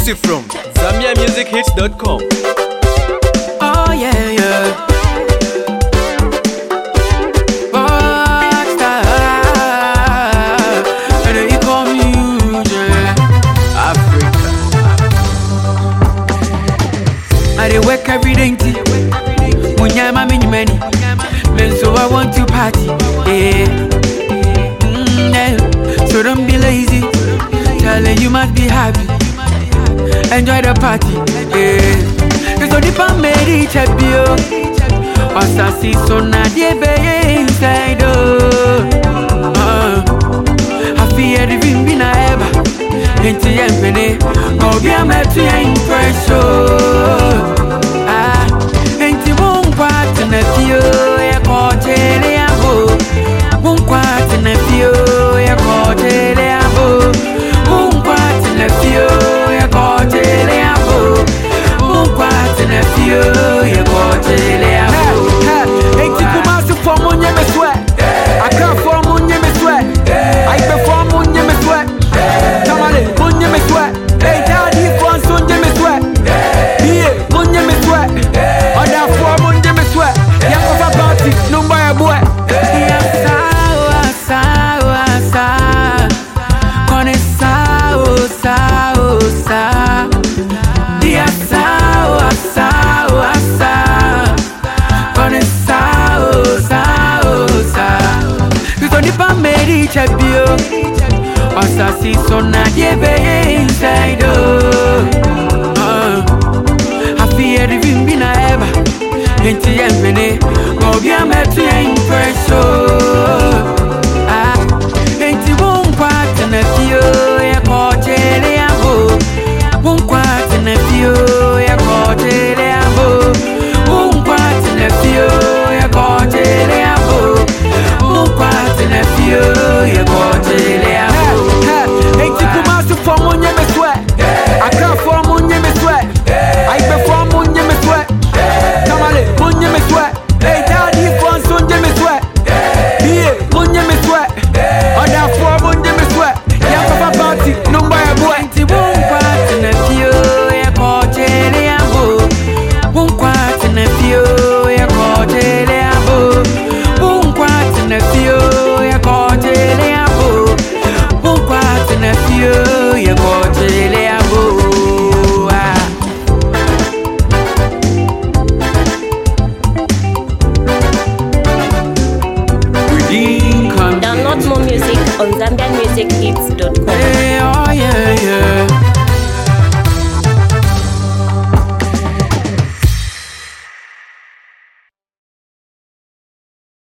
Exclusive from ZambiaMusicHits.com. Oh yeah, yeah. Rockstar. And then you call me Africa. I dey work every day. Munyama many many. Men so I want to party. Yeah. So don't be lazy. Charlie, you must be happy. Enjoy the party. Yeah. It's so deep and made each of you. Once I see so not the inside. I fear the wind be na ever. Into the empty. Go be a met to your impression. Into one part in a few. Yeah, caught it. One part in a few. Yeah, caught it. One part in a few. Yeah, caught it. One part in a few. Yeah, caught it. Hey, Tipumasu for Munya me sweat. I can't for Munya me sweat. I perform Munya me sweat. Tamale, Munya me sweat. Hey, Daddy for Sunja me sweat. Yeah, Munya me sweat. On that for Munya me sweat. Yeah, over party, no more boy. Yeah, sour, sour, sour. Con es sour, sour, sour. Yeah, sour, sour, sour. Con es sour, sour, sour. You don't need to make each of you. Osasi so na diebe inside. I fear the wind be na ever. Into the empty. Go be a met to your impression. Into one part in a few. Yeah, caught it. One part in a few. Yeah, caught it. One part in a few. Yeah, caught it. One part in a few. Yeah, caught it. Hey, Tipumasu for Munya me sweat. I can't for Munya me sweat. I perform Munya me sweat. Tamale, Munya me sweat. Hey, Daddy for Sunja me sweat. Yeah, Munya me sweat. On that for Munya me sweat. Yeah, Papa party, no more boy. One part in a few, yeah, caught it. One part in a few, yeah, caught it. One part in a few, yeah, caught it. One part in a few, yeah, caught it. Download more music on ZambiaMusicHits.com. Yeah, oh yeah, yeah.